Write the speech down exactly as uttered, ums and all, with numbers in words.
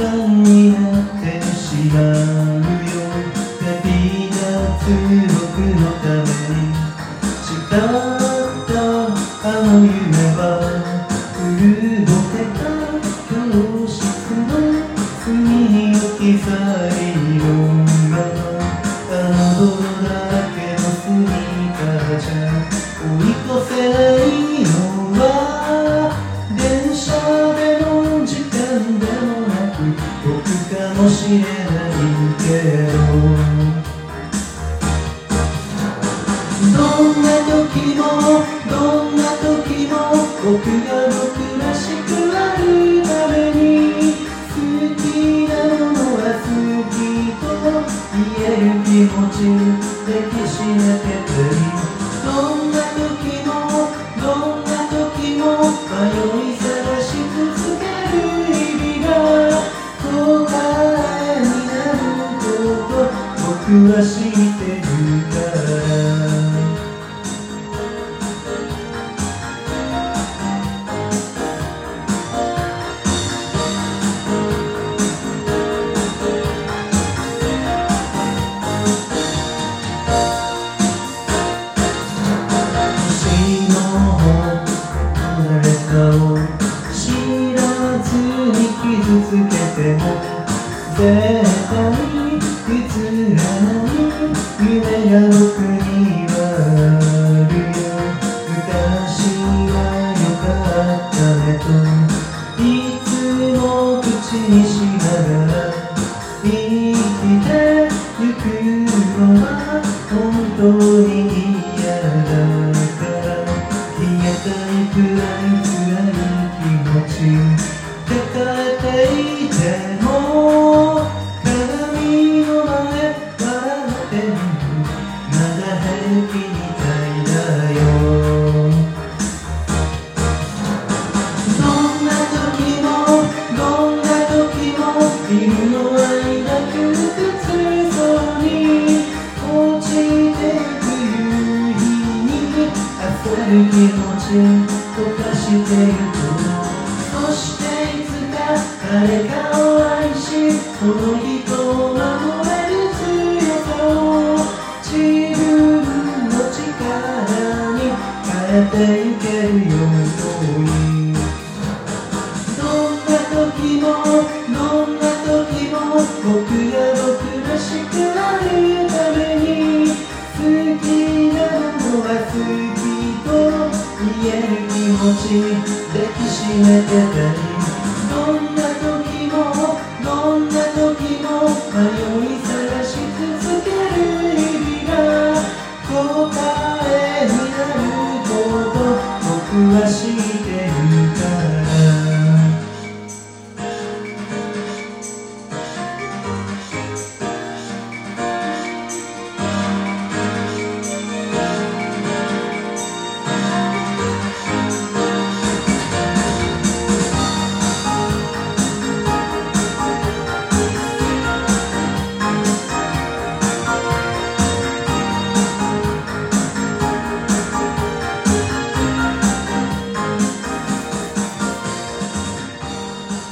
間になってしまうよ。旅立つ僕のために誓ったあの夢は古ぼけた教室の隅に置き去りのまま、あの泥だらけのスニーカーじゃ追い越せないのは電車での時間でもなく僕かもしれないけど、どんな時もどんな時も僕が僕らしくあるために好きなものは好きと言える気持ち抱きしめてて、どんな時もどんな時も迷い探し続ける日々が答えになること僕は知ってるから。知らずに傷つけても絶対映らない夢が僕にはあるよ。昔は良かったねといつも口にしながら生きてゆくのは本当に嫌だから、消えたいくらい辛い抱えていても鏡の前笑ってるまだ平気みたいだよ。どんな時もどんな時も犬の間窮屈そうに落ちてゆく夕日に焦る気持ち溶かしてゆく。そしていつか誰かを愛しその人を守れる強さを自分の力に変えてゆけるように、どんな時もどんな時も僕が僕らしくあるために好きなものは好きと言える気持ち抱きしめてたい。